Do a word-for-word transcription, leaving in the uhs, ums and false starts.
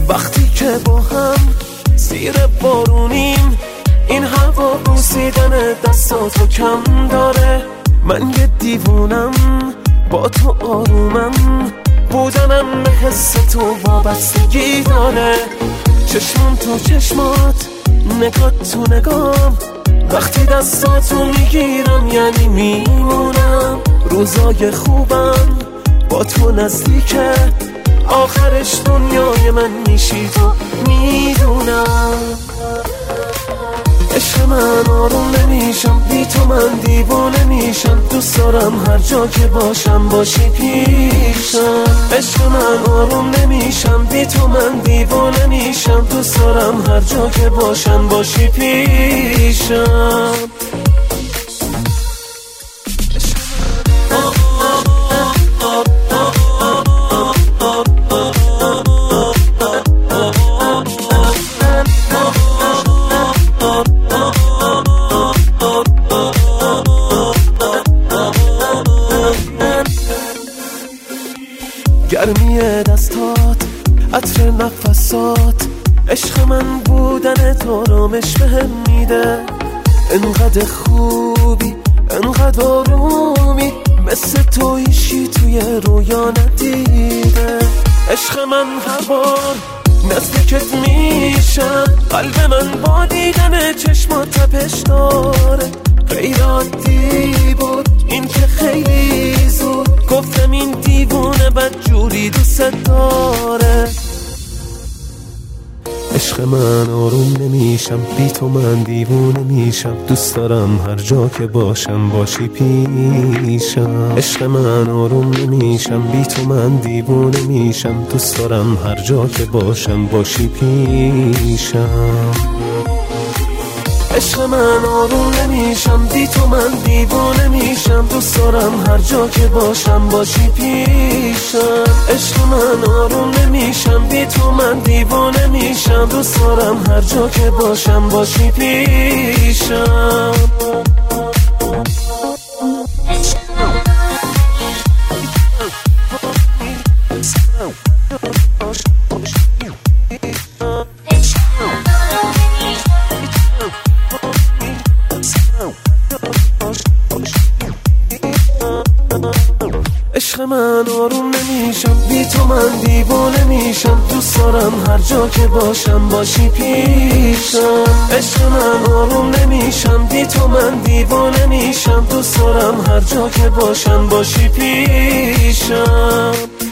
وقتی که با هم زیر بارونیم، این هوا بوسیدن دستاتو کم داره. من یه دیوونم با تو آرومم، بودنم به حس تو وابستگی داره. چشمم تو چشمات، نگاه تو نگام، وقتی دستاتو میگیرم یعنی میمونم. روزای خوبم با تو نزدیکه، آخرش دنیای من میشی تو میدونم. عشق من آروم نمیشم بی تو، من دیوانه میشم. دوست دارم هر جا که باشم باشی پیشم. عشق من آروم نمیشم بی تو، من دیوانه میشم. دوست دارم هر جا که باشم باشی پیشم. گرمی دستات، عطر نفسات، عشق من بودن تو رامش بهم میده. انقدر خوبی، انقدر آرومی، مثل تو ایشی توی رویا ندیده. عشق من هر بار نزدیکت میشم، قلب من با دیدن چشمات تپش داره. غیر عادی بود این که خیلی زود گفتم این دیوونه بدجوری دوست داره. عشق من آروم نمیشم بی تو، من دیوونه میشم. دوست دارم هر جا که باشم باشی پیشم. عشق من آروم نمیشم بی تو، من دیوونه میشم. دوست دارم هر جا که باشم باشی پیشم. عشق من آروم نمیشم بی تو، من دیوانه میشم. دوست دارم هر جا که باشم باشی پیشم. عشق من آروم نمیشم بی تو، من دیوانه میشم. دوست دارم هر جا که باشم باشی پیشم. عشق من آروم نمیشم بی تو، من دیوانه میشم. دوست دارم هر جا که باشم باشی پیشم. عشق من آروم نمیشم بی تو، من دیوانه میشم. دوست دارم هر جا که باشم باشی پیشم.